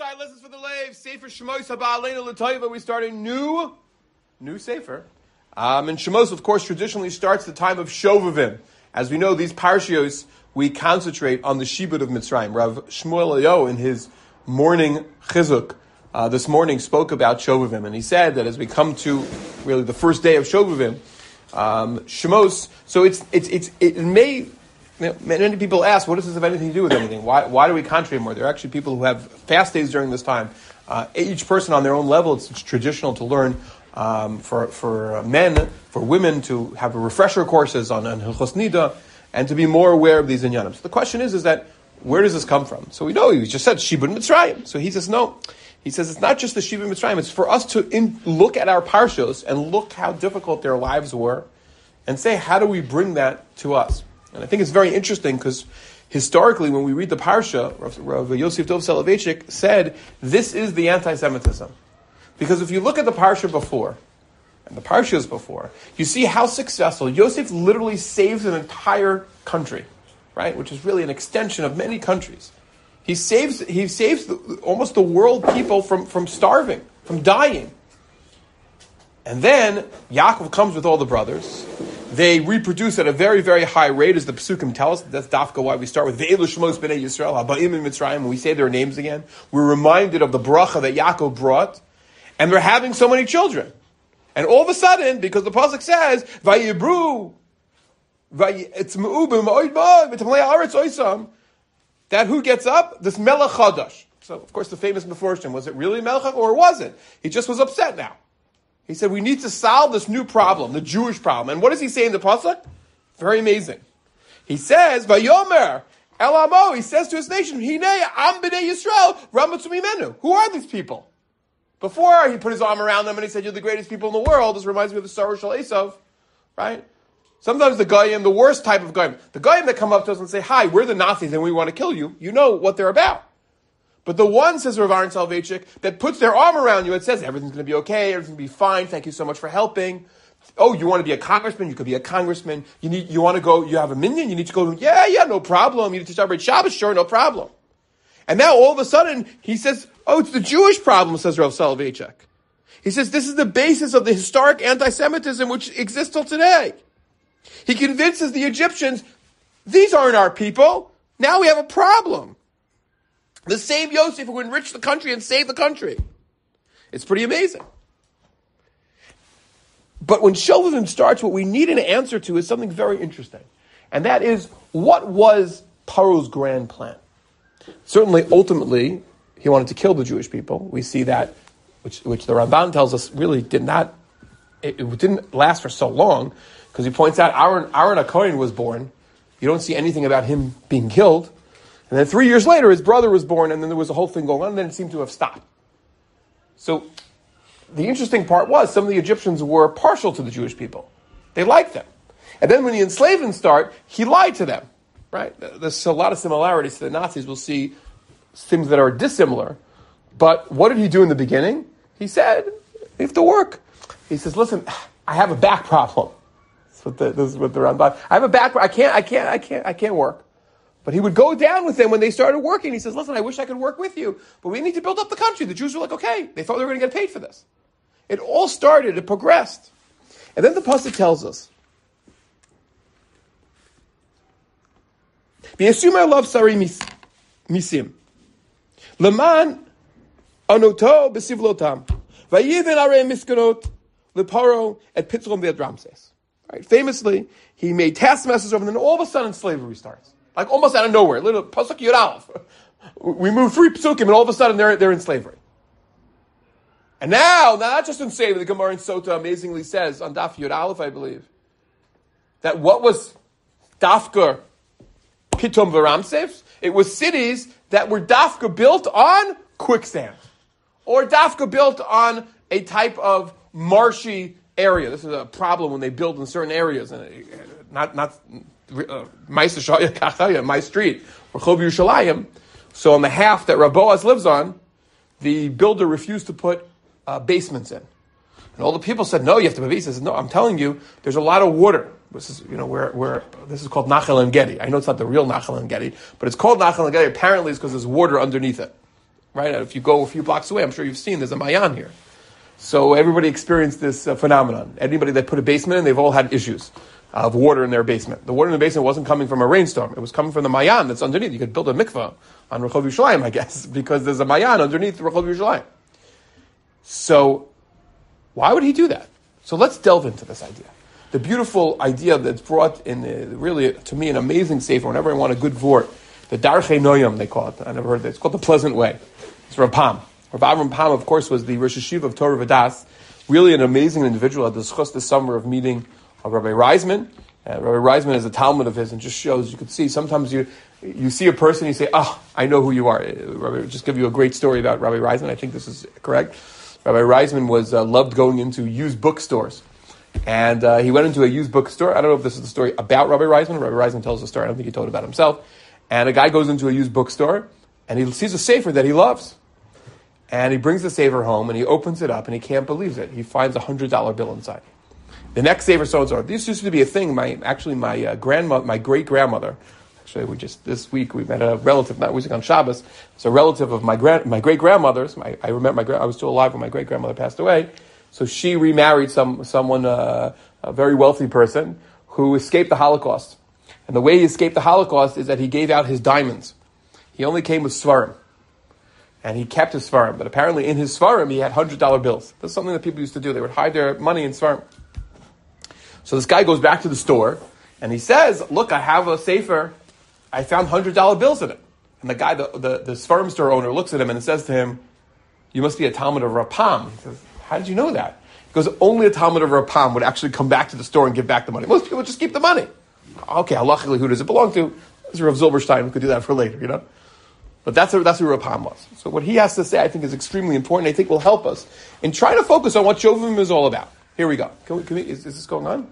Rabbi, lessons for the Lev. Sefer Shemos Haba Aleinu L'Toiva. We start a new Sefer. And Shemos, of course, traditionally starts the time of Shovavim. As we know, these parshios, we concentrate on the Shibud of Mitzrayim. Rav Shmuel Eliyahu, in his morning chizuk, this morning spoke about Shovavim. And he said that as we come to really the first day of Shovavim, Shemos, so it may... Many people ask, what does this have anything to do with anything? Why do we concentrate more? There are actually people who have fast days during this time. Each person on their own level, it's traditional to learn for men, for women to have refresher courses on Hilchos Nida and to be more aware of these inyanim. So the question is that where does this come from? So we know he just said Shibud Mitzrayim. So he says no. He says it's not just the Shibud Mitzrayim. It's for us to look at our parshos and look how difficult their lives were, and say how do we bring that to us. And I think it's very interesting because historically, when we read the Parsha, Rav Yosef Dov Soloveitchik said, this is the anti-Semitism. Because if you look at the Parsha before, and the Parshas before, you see how successful, Yosef literally saves an entire country, right? Which is really an extension of many countries. He saves almost the world people from starving, from dying. And then Yaakov comes with all the brothers. They reproduce at a very, very high rate, as the Pesukim tell us. That's dafka why we start with Ve'elu Shemos B'nei Yisrael, Haba'im in Mitzrayim. When we say their names again, we're reminded of the bracha that Yaakov brought, and they're having so many children. And all of a sudden, because the pasuk says, Vayibru, Vayitzma'u b'ma'od ba'od, v'tamlei ha'aretz oisam, that who gets up? This Melech Chadash. So, of course, the famous Meforshim, was it really Melech or was it? He just was upset now. He said, we need to solve this new problem, the Jewish problem. And what does he say in the pasuk? Very amazing. He says, Vayomer El Amo, he says to his nation, Hinei Am B'nei Yisrael, Ramatzu Mimenu. Who are these people? Before he put his arm around them and he said, you're the greatest people in the world. This reminds me of the Sarah Shal Esav, right? Sometimes the Goyim, the worst type of Goyim, the Goyim that come up to us and say, hi, we're the Nazis and we want to kill you. You know what they're about. But the one, says Rav Aaron Soloveitchik, that puts their arm around you and says, everything's going to be okay, everything's going to be fine, thank you so much for helping. Oh, you want to be a congressman? You could be a congressman. You want to go, you have a minion, you need to go, yeah, no problem. You need to celebrate Shabbos, sure, no problem. And now all of a sudden, he says, oh, it's the Jewish problem, says Rav Soloveitchik. He says, this is the basis of the historic anti-Semitism which exists till today. He convinces the Egyptians, these aren't our people. Now we have a problem. The same Yosef who enriched the country and saved the country. It's pretty amazing. But when Shovavim starts, what we need an answer to is something very interesting. And that is, what was Paro's grand plan? Certainly, ultimately, he wanted to kill the Jewish people. We see that, which the Ramban tells us really didn't last for so long, because he points out Aaron HaKohen was born. You don't see anything about him being killed. And then 3 years later, his brother was born, and then there was a whole thing going on, and then it seemed to have stopped. So, the interesting part was, some of the Egyptians were partial to the Jewish people. They liked them. And then when the enslavement started, he lied to them, right? There's a lot of similarities to the Nazis. We'll see things that are dissimilar. But what did he do in the beginning? He said, you have to work. He says, listen, I have a back problem. This is what the Ramban, I have a back problem. I can't work. But he would go down with them when they started working. He says, listen, I wish I could work with you, but we need to build up the country. The Jews were like, okay. They thought they were going to get paid for this. It all started, it progressed. And then the pasuk tells us, V'yasumar love sari misim, leman anoto besivlotam, v'yivin arei miskanot, leparo et pitzrom v'ed Ramses. Right? Famously, he made taskmasters over them, and then all of a sudden slavery starts. Like almost out of nowhere. Little pasuk Yud Aleph. We move 3 psukim and all of a sudden they're in slavery. And now, not just in slavery, the Gemara in Sota amazingly says, on Daf Yud Aleph, I believe, that what was Dafka Pitom V'Ramses? It was cities that were Dafka built on quicksand. Or Dafka built on a type of marshy area. This is a problem when they build in certain areas. And my street, Rehov Yerushalayim. So on the half that Rav Boaz lives on, the builder refused to put basements in. And all the people said, no, you have to put basements. He said, no, I'm telling you, there's a lot of water. This is, where this is called Nachal En Gedi. I know it's not the real Nachal En Gedi, but it's called Nachal En Gedi. Apparently it's because there's water underneath it. right? If you go a few blocks away, I'm sure you've seen there's a Mayan here. So everybody experienced this phenomenon. Anybody that put a basement in, they've all had issues of water in their basement. The water in the basement wasn't coming from a rainstorm. It was coming from the Mayan that's underneath. You could build a mikveh on Rehov Yerushalayim, I guess, because there's a Mayan underneath Rehov Yerushalayim. So why would he do that? So let's delve into this idea. The beautiful idea that's brought in, really, to me, an amazing sefer. Whenever I want a good vort, the Darchei Noyam, they call it. I never heard of it. It's called the Pleasant Way. It's Rav Pam. Rav Avram Pam, of course, was the Rosh Hashiva of Torah V'das. Really an amazing individual. I had the zchus this summer of meeting Rabbi Reisman. Rabbi Reisman is a Talmud of his, and just shows, you could see, sometimes you see a person, you say, I know who you are. Rabbi, just give you a great story about Rabbi Reisman. I think this is correct. Rabbi Reisman loved going into used bookstores. And he went into a used bookstore. I don't know if this is the story about Rabbi Reisman. Rabbi Reisman tells the story. I don't think he told it about himself. And a guy goes into a used bookstore, and he sees a sefer that he loves. And he brings the sefer home, and he opens it up, and he can't believe it. He finds a $100 bill inside. The next sefer, so-and-so. This used to be a thing. My great-grandmother, this week we met a relative, not on Shabbos. It's a relative of my great-grandmother's. I was still alive when my great-grandmother passed away. So she remarried someone, a very wealthy person, who escaped the Holocaust. And the way he escaped the Holocaust is that he gave out his diamonds. He only came with svarim. And he kept his svarim. But apparently in his svarim, he had $100 bills. That's something that people used to do. They would hide their money in svarim. So this guy goes back to the store, and he says, look, I have a sefer. I found $100 bills in it. And the guy, the svarim store owner, looks at him and says to him, you must be a Talmud of Rav Pam. He says, how did you know that? He goes, only a Talmud of Rav Pam would actually come back to the store and give back the money. Most people just keep the money. Okay, halachically, who does it belong to? It's Rav Zilberstein. We could do that for later, But that's who Rav Pam was. So what he has to say, I think, is extremely important. I think will help us in trying to focus on what Shovavim is all about. Here we go. Is this going on?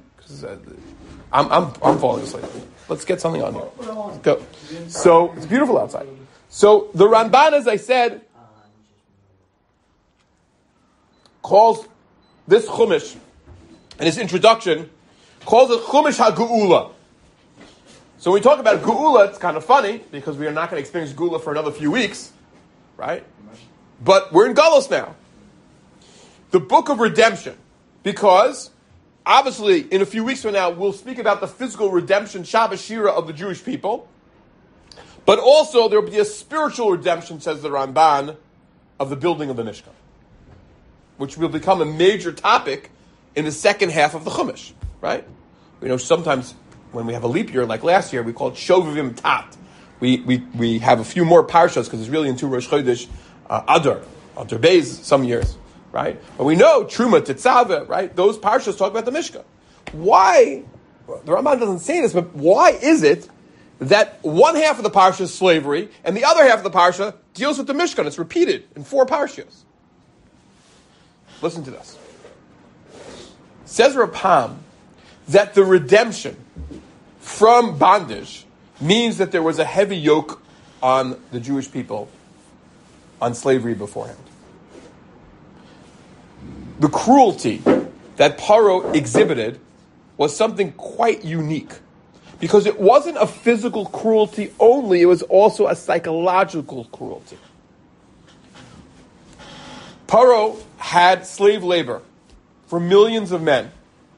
I'm falling asleep. Let's get something on here. Let's go. So it's beautiful outside. So the Ramban, as I said, calls this Chumash, in his introduction, calls it Chumash HaGeula. So when we talk about Geula, it's kind of funny, because we are not going to experience Geula for another few weeks, right? But we're in Galus now. The book of redemption, because obviously in a few weeks from now, we'll speak about the physical redemption, Shabbos Shira, of the Jewish people, but also there will be a spiritual redemption, says the Ramban, of the building of the Mishkan, which will become a major topic in the second half of the Chumash, right? Sometimes when we have a leap year, like last year, we call it Shovavim Tat. We have a few more parshas, because it's really into Rosh Chodesh Adar Beis some years, right? But we know Truma, Tetzaveh, right? Those parshas talk about the Mishkan. Why? The Ramban doesn't say this, but why is it that one half of the parsha is slavery, and the other half of the parsha deals with the Mishkan? It's repeated in 4 parshas. Listen to this. Says Rav Pam that the redemption from bondage means that there was a heavy yoke on the Jewish people on slavery beforehand. The cruelty that Paro exhibited was something quite unique, because it wasn't a physical cruelty only, it was also a psychological cruelty. Paro had slave labor for millions of men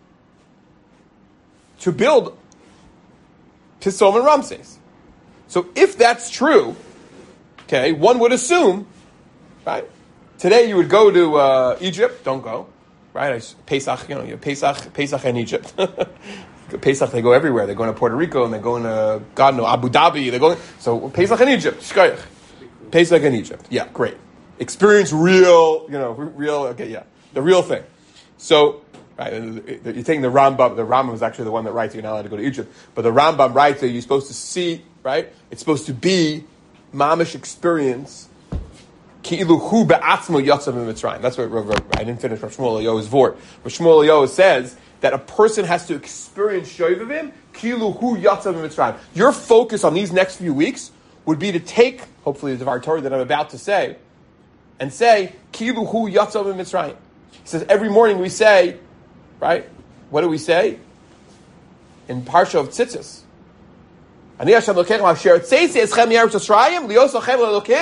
to build Pisom and Ramses. So if that's true, okay, one would assume, right? Today you would go to Egypt, don't go, right? Pesach, Pesach in Egypt. Pesach, they go everywhere. They're going to Puerto Rico, and they're going to, Abu Dhabi. So Pesach in Egypt, Shkoyach. Pesach in Egypt. Yeah, great. Experience real, the real thing. So, right, you're taking the Rambam. The Rambam is actually the one that writes you're not allowed to go to Egypt. But the Rambam writes that you're supposed to see, right? It's supposed to be mamish experience. Ki'ilu hu be'atzmo yatzav mitzrayim. That's what I didn't finish Rav Shmuel Eliyahu's vort. But Shmuel Eliyahu says that a person has to experience shovavim ki'ilu hu yatzav mitzrayim. Your focus on these next few weeks would be to take, hopefully, the Dvar Torah that I'm about to say, and say ki'ilu hu yatzav mitzrayim. He says every morning we say, right? What do we say? In Parsha of Tzitzis. Ani Hashem Elokeichem asher tzeitzi eschem mi'eretz Yisrael liosachem le'Elokim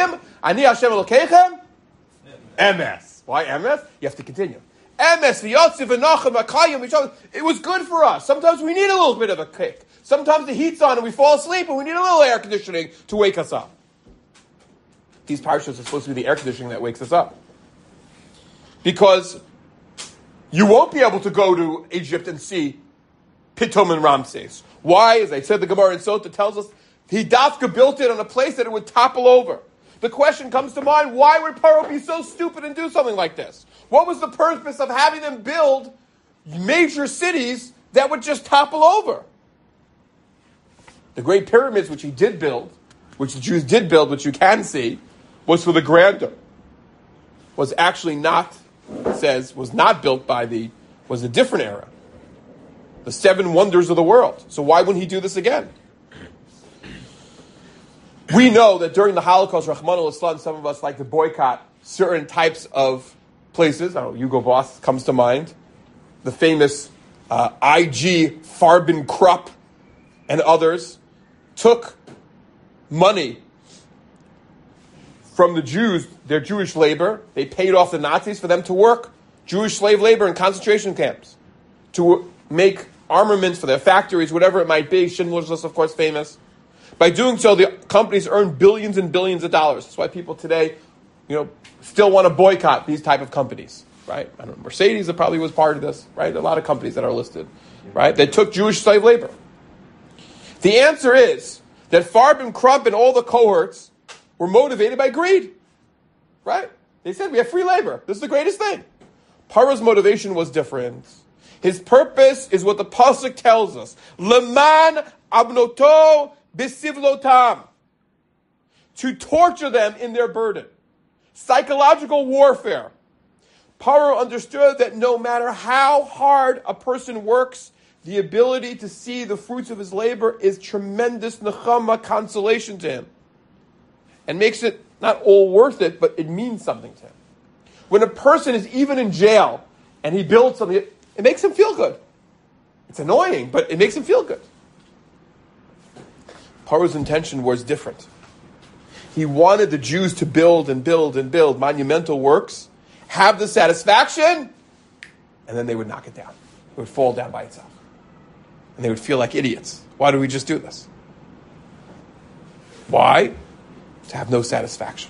Ani Hashem Elokeichem? MS. Why MS? You have to continue. MS, v'yotziv, v'nachem, v'kayim, it was good for us. Sometimes we need a little bit of a kick. Sometimes the heat's on and we fall asleep and we need a little air conditioning to wake us up. These parashas are supposed to be the air conditioning that wakes us up. Because you won't be able to go to Egypt and see Pitom and Ramses. Why? As I said, the Gemara in Sota tells us, he dafka built it on a place that it would topple over. The question comes to mind, why would Paro be so stupid and do something like this? What was the purpose of having them build major cities that would just topple over? The Great Pyramids, which he did build, which the Jews did build, which you can see, was for the grandeur. Was actually not, it says, was not built was a different era. The 7 wonders of the world. So why wouldn't he do this again? We know that during the Holocaust, Rahman al-Islam, some of us like to boycott certain types of places. I don't know, Hugo Boss comes to mind. The famous IG Farben Krupp and others took money from the Jews, their Jewish labor. They paid off the Nazis for them to work Jewish slave labor in concentration camps, to make armaments for their factories, whatever it might be. Schindler's List, of course, famous. By doing so, the companies earn billions and billions of dollars. That's why people today, still want to boycott these type of companies, right? I don't know, Mercedes probably was part of this, right? A lot of companies that are listed, right? They took Jewish slave labor. The answer is that Farben Krupp and all the cohorts were motivated by greed, right? They said, we have free labor. This is the greatest thing. Paro's motivation was different. His purpose is what the pasuk tells us. Leman abnoto bisivlotam. To torture them in their burden. Psychological warfare. Paro understood that no matter how hard a person works, the ability to see the fruits of his labor is tremendous nechama, consolation to him. And makes it not all worth it, but it means something to him. When a person is even in jail and he builds something, it makes him feel good. It's annoying, but it makes him feel good. Paro's intention was different. He wanted the Jews to build and build and build monumental works, have the satisfaction, and then they would knock it down. It would fall down by itself. And they would feel like idiots. Why do we just do this? Why? To have no satisfaction.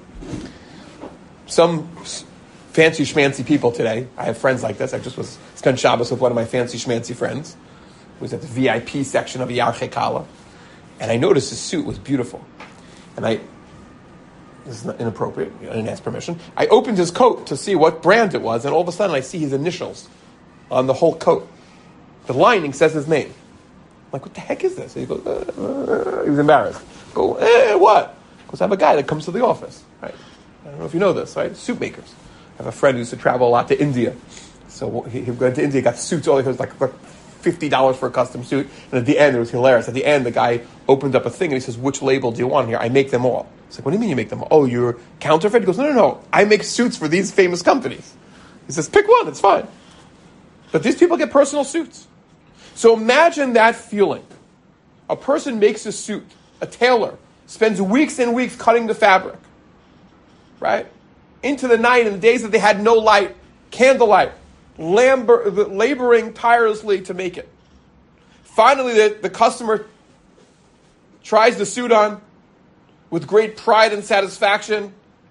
Some fancy schmancy people today, I have friends like this. I just spent Shabbos with one of my fancy schmancy friends, who was at the VIP section of Yarchei Kala, and I noticed his suit was beautiful. And this is not inappropriate, I didn't ask permission. I opened his coat to see what brand it was, and all of a sudden I see his initials on the whole coat. The lining says his name. I'm like, what the heck is this? And he goes, he was embarrassed. I go, what? Because I have a guy that comes to the office, right? I don't know if you know this, right? Suit makers. I have a friend who used to travel a lot to India. So he went to India, got suits, all he was like $50 for a custom suit. And at the end, it was hilarious. At the end, the guy opened up a thing and he says, which label do you want here? I make them all. It's like, what do you mean you make them all? Oh, you're counterfeit? He goes, no. I make suits for these famous companies. He says, pick one, it's fine. But these people get personal suits. So imagine that feeling. A person makes a suit, a tailor, spends weeks and weeks cutting the fabric, right? Into the night, in the days that they had no light, candlelight, laboring tirelessly to make it. Finally, the customer tries the suit on with great pride and satisfaction.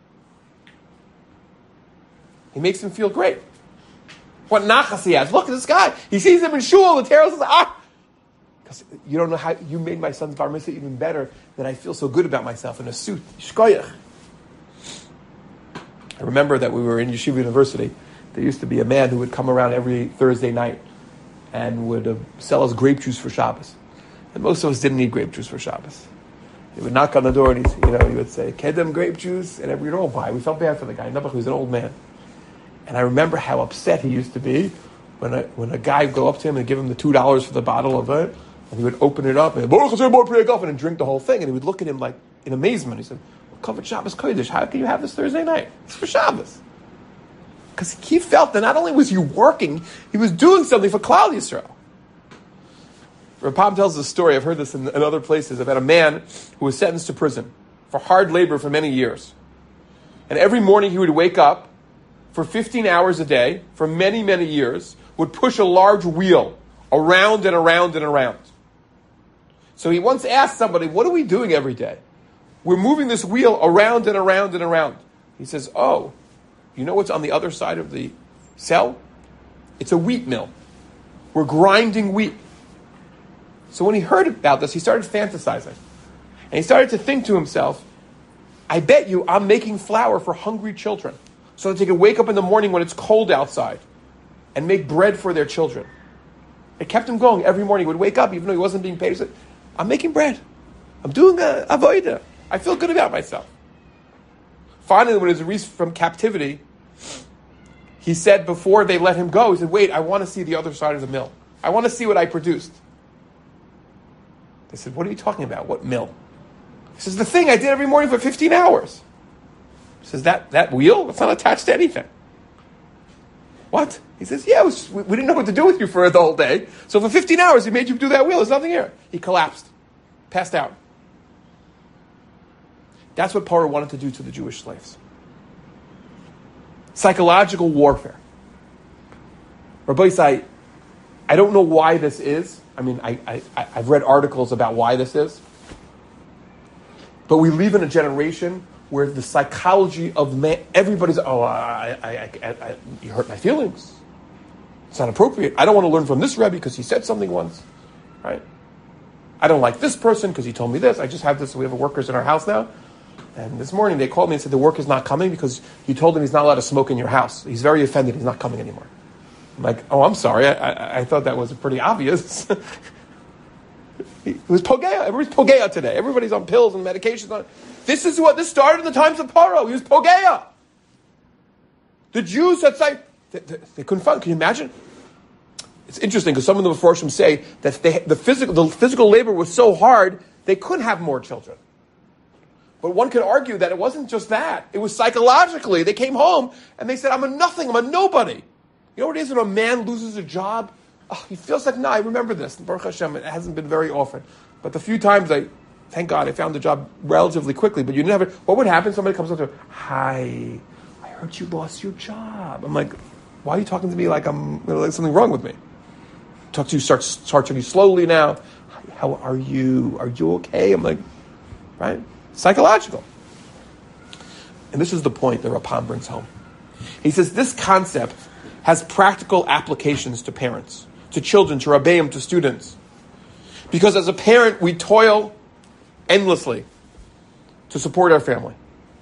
He makes him feel great. What nachas he has. Look at this guy. He sees him in shul. The tailor says, because you don't know how you made my son's bar mitzvah even better, that I feel so good about myself in a suit. Shkoyach. I remember that we were in Yeshiva University. There used to be a man who would come around every Thursday night and would sell us grape juice for Shabbos. And most of us didn't need grape juice for Shabbos. He would knock on the door and he would say, "Kedem grape juice," and we'd all buy. We felt bad for the guy. Nebuch was an old man. And I remember how upset he used to be when a guy would go up to him and give him the $2 for the bottle of it, and he would open it up and drink the whole thing, and he would look at him like in amazement. He said, "Covered Shabbos Kodesh. How can you have this Thursday night? It's for Shabbos." Because he felt that not only was he working, he was doing something for Klal Yisrael. Rapam tells the story, I've heard this in other places, about a man who was sentenced to prison for hard labor for many years. And every morning he would wake up for 15 hours a day, for many, many years, would push a large wheel around and around and around. So he once asked somebody, what are we doing every day? We're moving this wheel around and around and around. He says, oh, you know what's on the other side of the cell? It's a wheat mill. We're grinding wheat. So when he heard about this, he started fantasizing. And he started to think to himself, I bet you I'm making flour for hungry children so that they can wake up in the morning when it's cold outside and make bread for their children. It kept him going. Every morning he would wake up, even though he wasn't being paid. He said, I'm making bread. I'm doing a avodah. I feel good about myself. Finally, when he was released from captivity, he said before they let him go, he said, wait, I want to see the other side of the mill. I want to see what I produced. They said, what are you talking about? What mill? He says, the thing I did every morning for 15 hours. He says, that wheel? It's not attached to anything. What? He says, yeah, we didn't know what to do with you for the whole day. So for 15 hours, he made you do that wheel. There's nothing here. He collapsed. Passed out. That's what Paro wanted to do to the Jewish slaves. Psychological warfare. Rabbi Isai, I don't know why this is. I mean, I've read articles about why this is. But we live in a generation where the psychology of man, everybody's, you hurt my feelings. It's not appropriate. I don't want to learn from this Rebbe because he said something once. Right? I don't like this person because he told me this. I just have this. We have workers in our house now. And this morning they called me and said the worker's not coming because you told him he's not allowed to smoke in your house. He's very offended. He's not coming anymore. I'm like, oh, I'm sorry. I thought that was pretty obvious. It was Pogea. Everybody's Pogea today. Everybody's on pills and medications. This started in the times of Paro. He was Pogea. The Jews had say they couldn't find. Can you imagine? It's interesting because some of the Meforshim say that the physical labor was so hard they couldn't have more children. But one could argue that it wasn't just that. It was psychologically. They came home and they said, I'm a nothing, I'm a nobody. You know what it is when a man loses a job? Oh, he feels like, I remember this. Baruch Hashem, it hasn't been very often. But the few times thank God, I found the job relatively quickly. But you didn't have it. What would happen? Somebody comes up to, hi, I heard you lost your job. I'm like, why are you talking to me like like something wrong with me? Talk to you, start talking to you slowly now. How are you? Are you okay? I'm like, right? Psychological. And this is the point that Rapam brings home. He says this concept has practical applications to parents, to children, to rabbeim, to students. Because as a parent, we toil endlessly to support our family.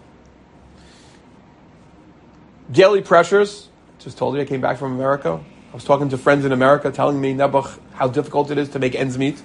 Daily pressures. Just told you I came back from America. I was talking to friends in America telling me, Nebuch, how difficult it is to make ends meet.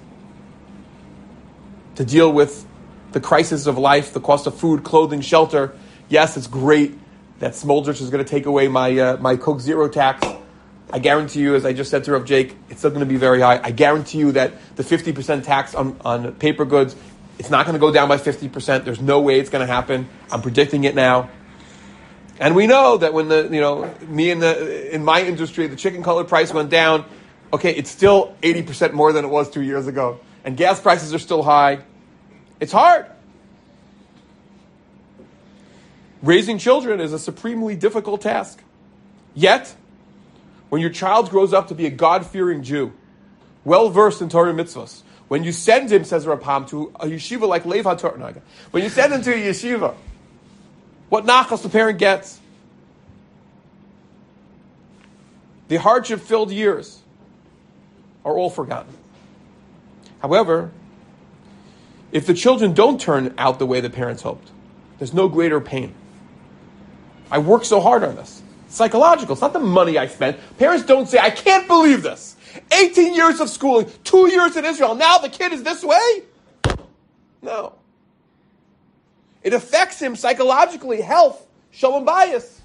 To deal with the crisis of life, the cost of food, clothing, shelter. Yes, it's great that Smoldrich is going to take away my Coke Zero tax. I guarantee you, as I just said to Rav Jake, it's still going to be very high. I guarantee you that the 50% tax on paper goods, it's not going to go down by 50%. There's no way it's going to happen. I'm predicting it now. And we know that when in my industry, the chicken cutlet price went down, okay, it's still 80% more than it was 2 years ago. And gas prices are still high. It's hard. Raising children is a supremely difficult task. Yet, when your child grows up to be a God-fearing Jew, well-versed in Torah mitzvahs, when you send him, says Rapam, to a yeshiva like Lev HaTorah, when you send him to a yeshiva, what nachas the parent gets? The hardship-filled years are all forgotten. However, if the children don't turn out the way the parents hoped, there's no greater pain. I worked so hard on this. It's psychological. It's not the money I spent. Parents don't say, I can't believe this. 18 years of schooling, 2 years in Israel, now the kid is this way? No. It affects him psychologically, health, shalom bayis.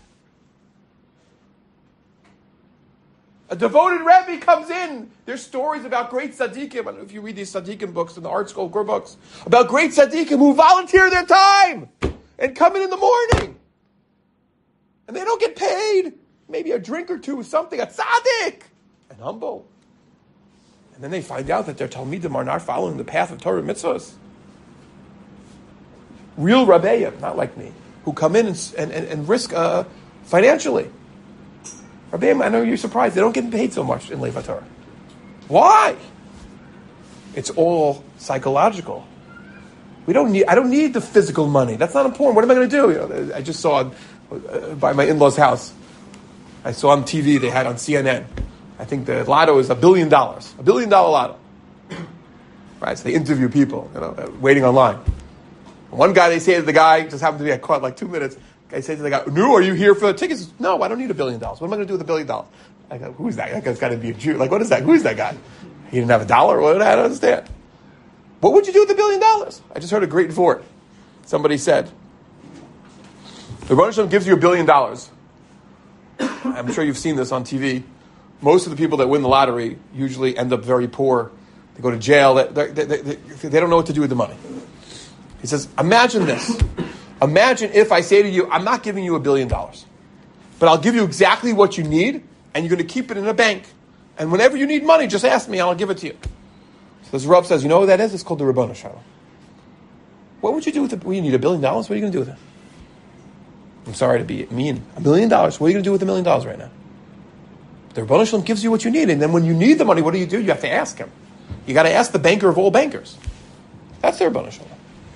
A devoted Rebbe comes in. There's stories about great tzaddikim. I don't know if you read these tzaddikim books in the art school books. About great tzaddikim who volunteer their time and come in the morning. And they don't get paid. Maybe a drink or two, something, a tzaddik. And humble. And then they find out that their Talmidim are not following the path of Torah mitzvahs. Real Rabbeim, not like me. who come in and risk financially. Rabbeim, I know you're surprised. They don't get paid so much in Lev Torah. Why? It's all psychological. I don't need the physical money. That's not important. What am I going to do? I just saw by my in-laws' house. I saw on TV, they had on CNN. I think the lotto is $1 billion. $1 billion lotto. Right, so they interview people, waiting online. One guy, they say to the guy, just happened to be, I caught like 2 minutes. I say to the guy, "No, are you here for the tickets?" No, I don't need $1 billion. What am I going to do with $1 billion? I go, who's that? That guy's got to be a Jew. Like, what is that? Who is that guy? He didn't have $1? What? I don't understand. What would you do with $1 billion? I just heard a great vort. Somebody said, the Rebbeinu Shalom gives you $1 billion. I'm sure you've seen this on TV. Most of the people that win the lottery usually end up very poor. They go to jail. They don't know what to do with the money. He says, imagine this. Imagine if I say to you, I'm not giving you $1 billion, but I'll give you exactly what you need, and you're going to keep it in a bank. And whenever you need money, just ask me, and I'll give it to you. So this Rav says, you know what that is? It's called the Rebbeinu Shalom. What would you do with it? Well, you need $1 billion. What are you going to do with it? I'm sorry to be mean. $1 million. What are you going to do with $1 million right now? The Rebbeinu Shalom gives you what you need, and then when you need the money, what do? You have to ask him. You got to ask the banker of all bankers. That's the Rebbeinu Shalom.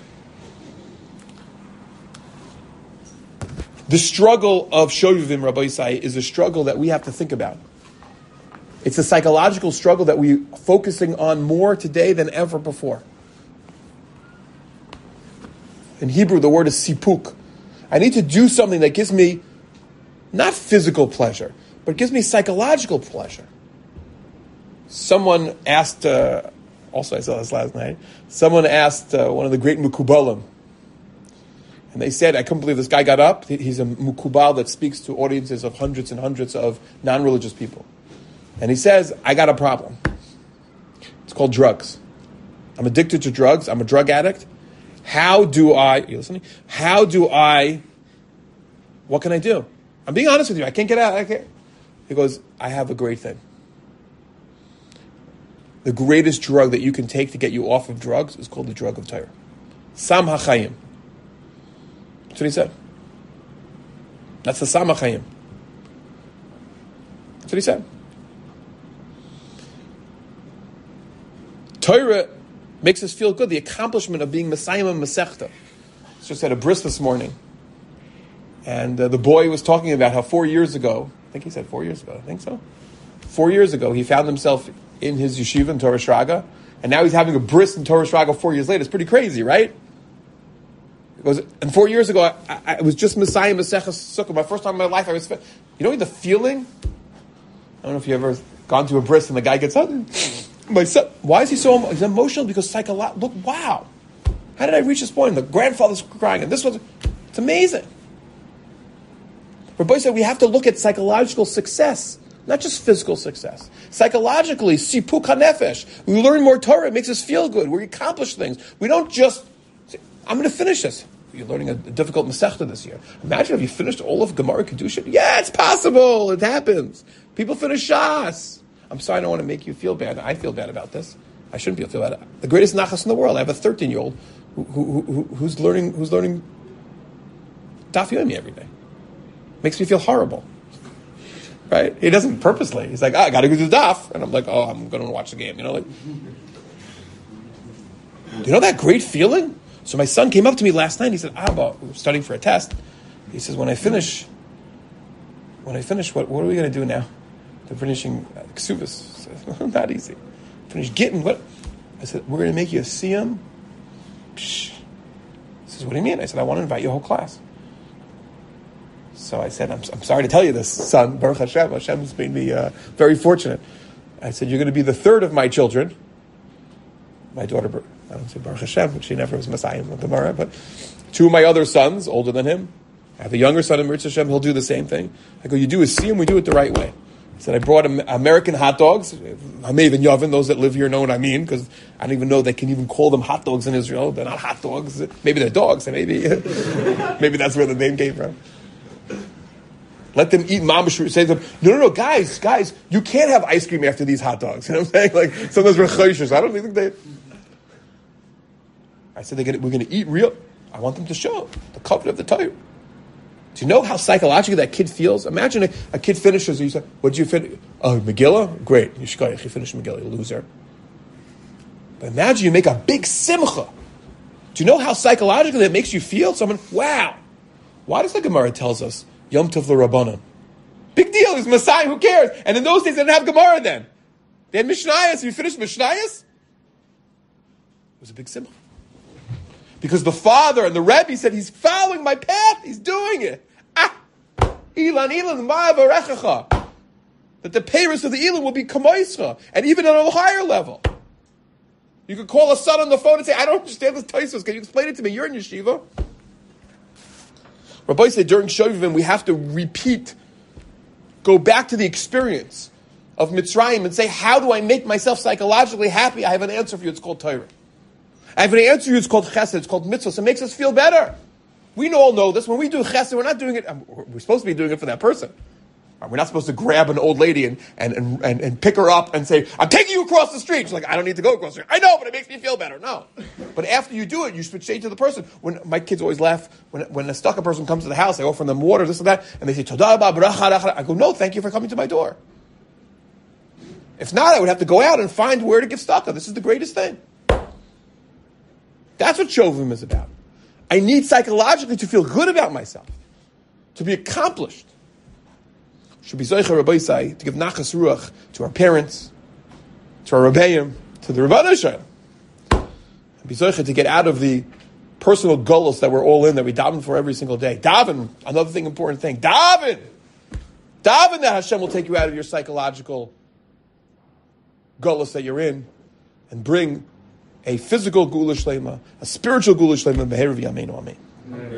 The struggle of Shovavim, Rabbi Yisai, is a struggle that we have to think about. It's a psychological struggle that we're focusing on more today than ever before. In Hebrew, the word is sipuk. I need to do something that gives me not physical pleasure, but gives me psychological pleasure. Someone asked, also I saw this last night, someone asked one of the great Mukubalim, and they said, I couldn't believe this guy got up. He's a Mukubal that speaks to audiences of hundreds and hundreds of non-religious people. And he says, I got a problem. It's called drugs. I'm addicted to drugs. I'm a drug addict. You listening? What can I do? I'm being honest with you. I can't get out. He goes, I have a great thing. The greatest drug that you can take to get you off of drugs is called the drug of Torah. Sam HaChaim. That's what he said. That's the Sam HaChaim. That's what he said. Torah makes us feel good. The accomplishment of being Messiah and Masechta. I just had a bris this morning. And the boy was talking about how 4 years ago, I think he said 4 years ago, I think so. 4 years ago, he found himself in his yeshiva in Torah Shraga, and now he's having a bris in Torah Shraga 4 years later. It's pretty crazy, right? And 4 years ago, I was just Messiah Masechta Sukkah. My first time in my life, the feeling? I don't know if you ever gone to a bris and the guy gets up. My son, why is he so he's emotional? Because look, wow. How did I reach this point? And the grandfather's crying, and it's amazing. Rabbi said we have to look at psychological success, not just physical success. Psychologically, sipuk hanefesh. We learn more Torah, it makes us feel good. We accomplish things. We don't just say, I'm going to finish this. You're learning a difficult Masechta this year. Imagine if you finished all of Gemara Kedusha. Yeah, it's possible. It happens. People finish Shas. I'm sorry, I don't want to make you feel bad. I feel bad about this. I shouldn't feel bad. The greatest nachas in the world. I have a 13-year-old who's learning Daf Yomi every day. Makes me feel horrible. Right? He doesn't purposely. He's like, I got to go do Daf. And I'm like, I'm going to watch the game. Do you know that great feeling? So my son came up to me last night. He said, Abba, we're studying for a test. He says, when I finish, what are we going to do now? They're finishing Ksubas. Not easy. Finish Gittin. What? I said, we're going to make you a Siyam. He says, what do you mean? I said, I want to invite your whole class. So I said, I'm sorry to tell you this, son. Baruch Hashem. Hashem's made me very fortunate. I said, you're going to be the third of my children. My daughter, I don't say Baruch Hashem, but she never was Messiah in Gemara, but two of my other sons, older than him. I have a younger son in Mirz Hashem. He'll do the same thing. I go, you do a Siyam, we do it the right way. I said, I brought American hot dogs. Hamev and Yavin, those that live here know what I mean, because I don't even know they can even call them hot dogs in Israel. They're not hot dogs. Maybe they're dogs. Maybe that's where the name came from. Let them eat mamash. Say to them, no, guys, you can't have ice cream after these hot dogs. You know what I'm saying? Like, sometimes we're choishes. I don't think they... I said, we're going to eat real... I want them to show the covenant of the Torah. Do you know how psychologically that kid feels? Imagine a kid finishes, and you say, what did you finish? Oh, Megillah? Great. You finished Megillah, you loser. But imagine you make a big simcha. Do you know how psychologically that makes you feel? Someone, wow. Why does the Gemara tells us, Yom Tov l'Rabbanan? Big deal, he's Messiah, who cares? And in those days, they didn't have Gemara then. They had Mishnayos. You finished Mishnayos? It was a big simcha. Because the father and the Rebbe said, he's following my path, he's doing it. Ilan, ma'avarechacha. That the payers of the Ilan will be kamoischa, and even on a higher level. You could call a son on the phone and say, I don't understand this Taisos. Can you explain it to me? You're in yeshiva. Rabbi said during Shovavim, we have to repeat, go back to the experience of Mitzrayim and say, how do I make myself psychologically happy? I have an answer for you. It's called Torah. I have an answer for you. It's called Chesed. It's called Mitzvah. It makes us feel better. We all know this. When we do Chesed, we're not doing it. We're supposed to be doing it for that person. We're not supposed to grab an old lady and pick her up and say, I'm taking you across the street. She's like, I don't need to go across the street. I know, but it makes me feel better. No. But after you do it, you should say to the person. When my kids always laugh, when a stuck person comes to the house, I offer them water, this and that, and they say, Toda ba bracha. I go, no, thank you for coming to my door. If not, I would have to go out and find where to give tzedakah. This is the greatest thing. That's what Shovavim is about. I need psychologically to feel good about myself, to be accomplished. Should be Zoicha Rabbi Isai to give nachas ruach to our parents, to our Rebbeim, to the Rebbeinu Shalom. Be Zoicha to get out of the personal gullus that we're all in, that we daven for every single day. Daven, another thing, important thing. Daven that Hashem will take you out of your psychological gullus that you're in, and bring a physical Gula Shlema, a spiritual Gula Shlema, Be'erev Yameinu Amen.